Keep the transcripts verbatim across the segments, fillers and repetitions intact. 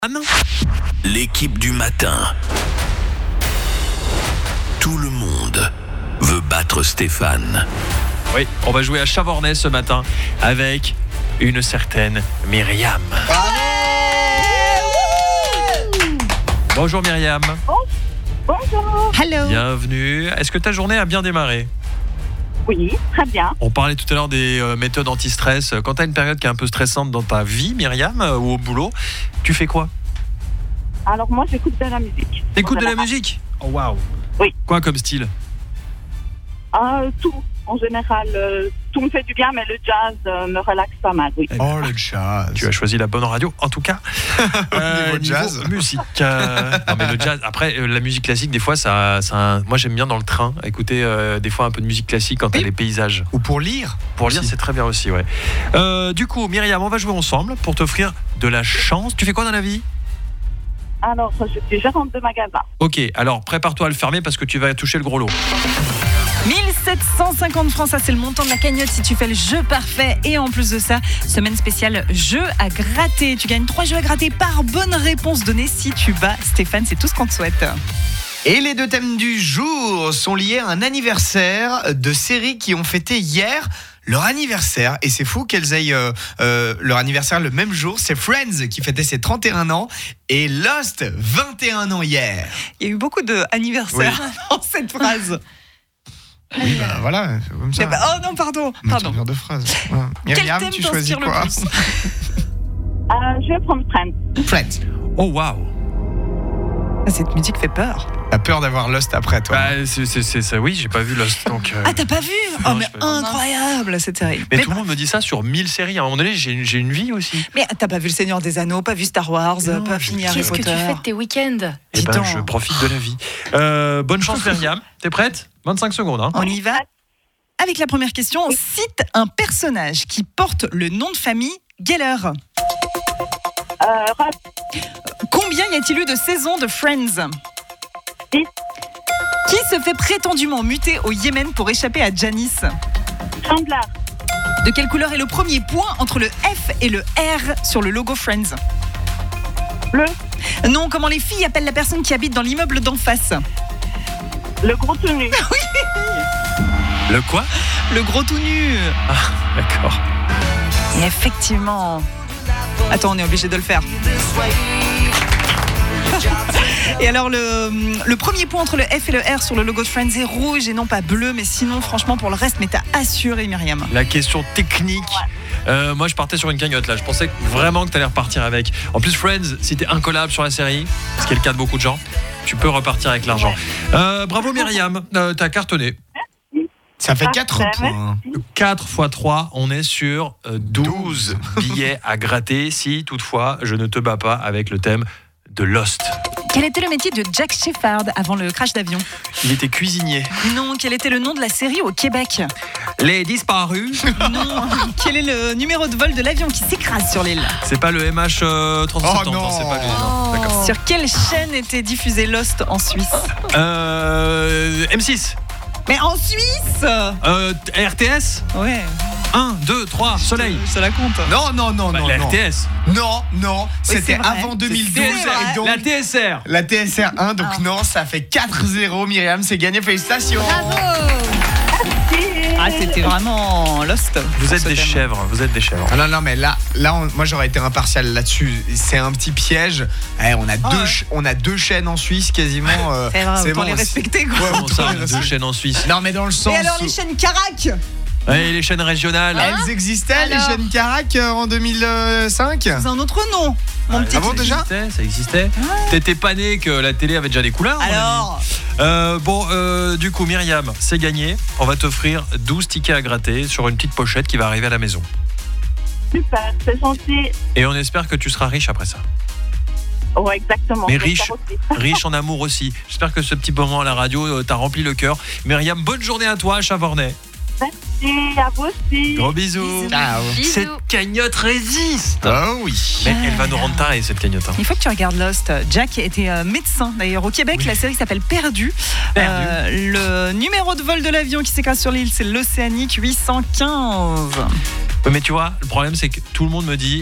L'équipe du matin. Tout le monde veut battre Stéphane. Oui, on va jouer à Chavornay ce matin avec une certaine Myriam. Bonjour Myriam. Bonjour. Hello. Bienvenue. Est-ce que ta journée a bien démarré ? Oui, très bien. On parlait tout à l'heure des euh, méthodes anti-stress. Quand tu as une période qui est un peu stressante dans ta vie, Myriam, euh, ou au boulot, tu fais quoi ? Alors moi, j'écoute de la musique. T'écoutes de la général. musique ? Oh waouh. Oui. Quoi comme style ? Ah, tout. En général, euh, tout me fait du bien, mais le jazz euh, me relaxe pas mal, oui. Oh, le jazz. Tu as choisi la bonne radio, en tout cas. Niveau jazz. Musique. euh, non, mais le jazz. Après, euh, la musique classique, des fois, ça, ça, moi, j'aime bien dans le train écouter euh, des fois un peu de musique classique quand t'as Oui. les paysages. Ou pour lire. Pour lire, aussi. c'est très bien aussi, ouais. Euh, du coup, Myriam, on va jouer ensemble pour t'offrir de la chance. Tu fais quoi dans la vie ? Alors, je suis gérante de magasin. Ok, alors prépare-toi à le fermer parce que tu vas toucher le gros lot. mille sept cent cinquante francs, ça c'est le montant de la cagnotte si tu fais le jeu parfait. Et en plus de ça, semaine spéciale jeu à gratter. Tu gagnes trois jeux à gratter par bonne réponse donnée si tu bats Stéphane. C'est tout ce qu'on te souhaite. Et les deux thèmes du jour sont liés à un anniversaire de séries qui ont fêté hier leur anniversaire. Et c'est fou qu'elles aient euh, euh, leur anniversaire le même jour. C'est Friends qui fêtait ses trente et un ans et Lost, vingt et un ans hier. Il y a eu beaucoup d'anniversaires dans cette phrase. Oui, bah voilà, c'est comme ça. Eh ben, oh non, pardon. Notre pardon. genre de phrase. Ouais. Quel Myriam, thème tu choisis t'inspire le quoi? plus ? Euh, je vais prendre Friends. Friends. Oh waouh. Cette musique fait peur. T'as peur d'avoir Lost après, toi? Bah, c'est, c'est, c'est ça, oui, j'ai pas vu Lost. Donc, euh... Ah, t'as pas vu ? Oh, Non, mais j'ai pas vu. incroyable cette série. Mais, Mais, tout le monde me dit ça sur mille séries. À un moment donné, j'ai, une- j'ai une vie aussi. mais t'as pas vu Le Seigneur des Anneaux, pas vu Star Wars, Non, pas j'ai- fini Harry Qu'est-ce que Potter. tu fais de tes week-ends ? Et Dis ben, donc. je profite de la vie. Euh, bonne chance, Myriam. T'es prête ? vingt-cinq secondes. Hein. On y va avec la première question. Cite un personnage qui porte le nom de famille Geller. Euh, Ross, Combien y a-t-il eu de saisons de Friends ? Six. Qui se fait prétendument muter au Yémen pour échapper à Janice ? Chandler, De quelle couleur est le premier point entre le F et le R sur le logo Friends ? bleu, Non, comment les filles appellent la personne qui habite dans l'immeuble d'en face ? le gros tout nu. Le quoi ? Le gros tout nu. D'accord. Et effectivement. Attends, on est obligé de le faire. Et alors, le, le premier point entre le F et le R sur le logo de Friends est rouge et non pas bleu. Mais sinon, franchement, pour le reste, mais t'as assuré, Myriam. La question technique. Euh, moi, je partais sur une cagnotte là. Je pensais vraiment que t'allais repartir avec. En plus, Friends, si t'es incollable sur la série, ce qui est le cas de beaucoup de gens, tu peux repartir avec l'argent. Euh, bravo Myriam, euh, t'as cartonné. Ça fait quatre Parfait, points. quatre fois trois, on est sur euh, douze billets à gratter. Si toutefois, je ne te bats pas avec le thème de Lost. Quel était le métier de Jack Shepherd avant le crash d'avion ? Il était cuisinier. Non, quel était le nom de la série au Québec ? Les disparus. Non, quel est le numéro de vol de l'avion qui s'écrase sur l'île ? C'est pas le M H euh, trente septembre. Oh non. C'est pas lui. non. D'accord. Sur quelle chaîne était diffusé Lost en Suisse ? Euh, M six. Mais en Suisse ? Euh, R T S. Ouais, un, deux, trois, Soleil. ça la compte. Non, non, non, Bah, non. la non. R T S. Non, non, c'était c'est vrai. avant deux mille douze. C'est vrai. Et donc, La T S R. la T S R un, donc Ah. non, ça fait quatre zéro. Myriam, c'est gagné, félicitations. Ah, c'était vraiment Lost. Vous pour êtes ce des thème. chèvres. Vous êtes des chèvres. Ah non, non, mais là, là on- moi j'aurais été impartial là-dessus. C'est un petit piège. Eh, on, a Ah deux, ouais. ch- on a deux chaînes en Suisse quasiment. euh, C'est vrai, autant bon, les respecter, quoi. Ouais, Comment ça, on a autant les deux chaînes en Suisse. Non, mais dans le sens. Et alors où- les chaînes Carac ? Et les chaînes régionales. Elles existaient, les Alors chaînes Carac, euh, en deux mille cinq. C'est un autre nom, mon petit. Ah bon, ça déjà existait, ça existait. T'étais pas né que la télé avait déjà des couleurs. à mon avis. Alors, Euh, Bon, euh, du coup, Myriam, c'est gagné. On va t'offrir douze tickets à gratter sur une petite pochette qui va arriver à la maison. Super, c'est gentil. Et on espère que tu seras riche après ça. Oh, exactement. Mais j'espère riche. aussi. Riche en amour aussi. J'espère que ce petit moment à la radio euh, t'a rempli le cœur. Myriam, bonne journée à toi à Chavornay. Merci, à vous aussi. Gros bisous. Ciao. Cette cagnotte résiste. Oh oui. Mais elle va nous rendre tarés, cette cagnotte. hein. il faut que tu regardes Lost. Jack était euh, médecin d'ailleurs au Québec. Oui. La série s'appelle Perdu. Perdu. Euh, le numéro de vol de l'avion qui s'écrase sur l'île, c'est l'Océanique huit cent quinze. Ouais, mais tu vois, le problème, c'est que tout le monde me dit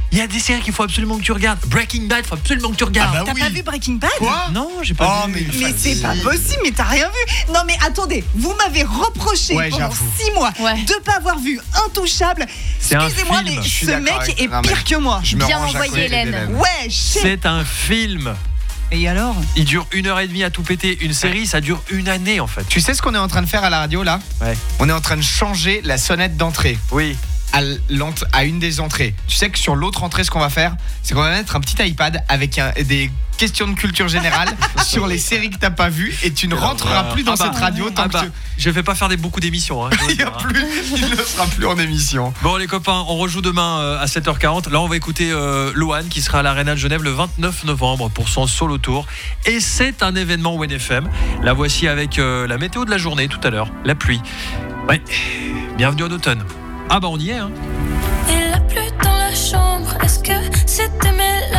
Il y a des séries qu'il faut absolument que tu regardes. Breaking Bad, faut absolument que tu regardes. Ah bah T'as oui. pas vu Breaking Bad? Quoi? Non, j'ai pas Oh, vu. mais- Mais c'est pas possible, mais t'as rien vu. Non mais attendez, vous m'avez reproché Ouais, pendant j'avoue. six mois Ouais. de pas avoir vu Intouchable. C'est un Excusez-moi, film. mais Je suis ce d'accord mec avec- est non, mais- pire que moi. Je me Bien range à envoyé, côté Hélène. d'Hélène. Ouais, shit. C'est un film. Et alors? Il dure une heure et demie à tout péter. Une série, ça dure une année en fait. Tu sais ce qu'on est en train de faire à la radio là? Ouais. On est en train de changer la sonnette d'entrée. Oui. À, l'ent- à une des entrées. Tu sais que sur l'autre entrée, ce qu'on va faire, c'est qu'on va mettre un petit iPad avec un- des questions de culture générale sur les séries que t'as pas vues et tu ne rentreras plus dans Ah bah. cette radio tant Ah bah, que tu... je vais pas faire des, beaucoup d'émissions. Hein, je dois il, y a dire, hein. plus, il ne sera plus en émission. Bon les copains, on rejoue demain euh, à sept heures quarante. Là on va écouter euh, Lohan qui sera à l'Arena de Genève le vingt-neuf novembre pour son solo tour. Et c'est un événement W N F M. La voici avec euh, la météo de la journée tout à l'heure. La pluie. Ouais, bienvenue en automne. Ah bah on y est hein. Il a plu dans la chambre, est-ce que c'était mes